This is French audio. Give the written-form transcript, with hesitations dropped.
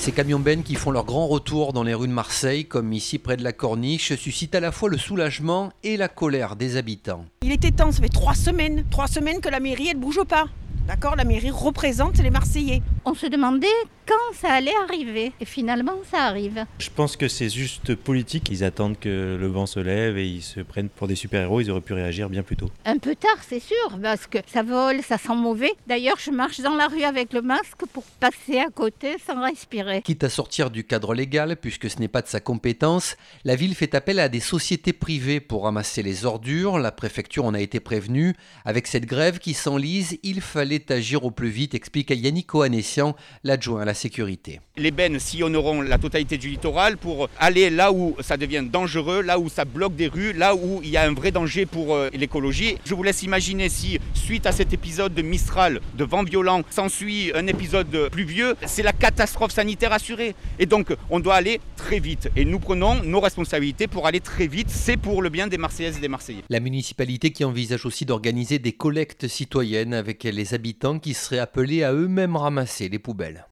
Ces camions-bennes qui font leur grand retour dans les rues de Marseille, comme ici près de la Corniche, suscitent à la fois le soulagement et la colère des habitants. Il était temps, ça fait 3 semaines que la mairie elle bouge pas. D'accord, la mairie représente les Marseillais. On se demandait quand ça allait arriver et finalement ça arrive. Je pense que c'est juste politique. Ils attendent que le vent se lève et ils se prennent pour des super-héros. Ils auraient pu réagir bien plus tôt. Un peu tard, c'est sûr, parce que ça vole, ça sent mauvais. D'ailleurs, je marche dans la rue avec le masque pour passer à côté sans respirer. Quitte à sortir du cadre légal, puisque ce n'est pas de sa compétence, la ville fait appel à des sociétés privées pour ramasser les ordures. La préfecture en a été prévenue. Avec cette grève qui s'enlise, il fallait agir au plus vite, explique Yannick Ohanessian, l'adjoint à la sécurité. Les bennes sillonneront la totalité du littoral pour aller là où ça devient dangereux, là où ça bloque des rues, là où il y a un vrai danger pour l'écologie. Je vous laisse imaginer si, suite à cet épisode de Mistral, de vent violent, s'ensuit un épisode pluvieux, c'est la catastrophe sanitaire assurée. Et donc, on doit aller très vite. Et nous prenons nos responsabilités pour aller très vite. C'est pour le bien des Marseillaises et des Marseillais. La municipalité qui envisage aussi d'organiser des collectes citoyennes avec les habitants qui seraient appelés à eux-mêmes ramasser les poubelles.